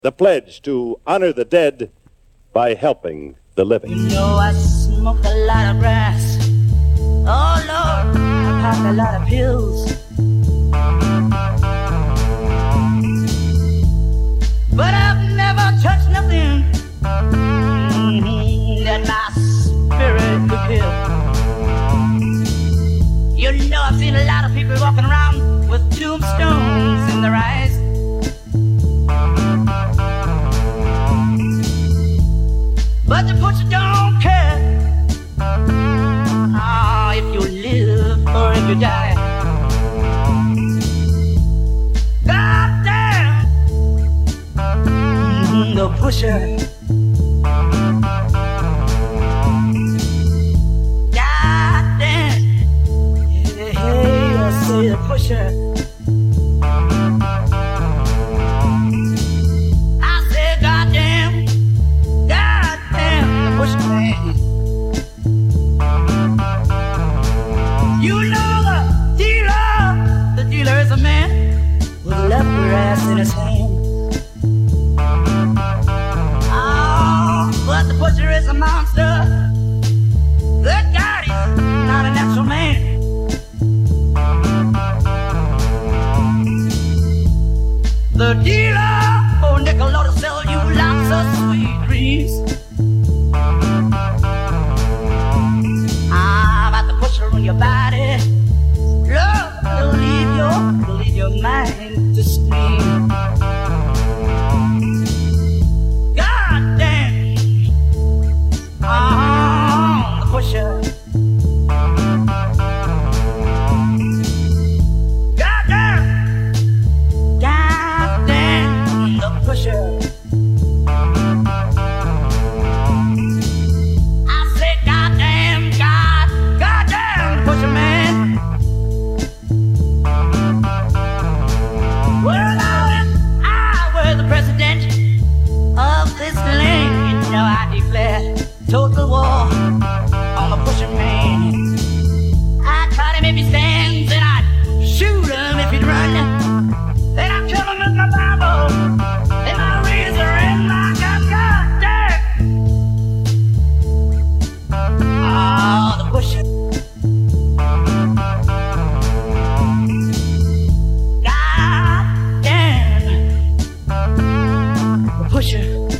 the pledge to honor the dead by helping the living. You know I smoke a lot of grass. Oh Lord, I pop a lot of pills. But I've never touched nothing that my spirit could kill. You know I've seen a lot of people walking around with tombstones in their eyes. But the butcher don't care if you live or if you die. God damn, the pusher. God damn, hey, I say the pusher. In his hand. Oh, but the butcher is a monster. Good God, he's not a natural man. The dealer for a nickel ought to sell you lots of sweet dreams. About the butcher on your body. Love will leave your mind to scream. God damn, the pusher. God damn, the pusher. I say God damn, pusher man. Well, I were the president of this land, you know I declare total war on the pusher man. I'd cut him if he stands, and I'd shoot him if he'd run. Then I'd kill him with my Bible, and my razor, and my gun. God damn, the pusher. Pusher.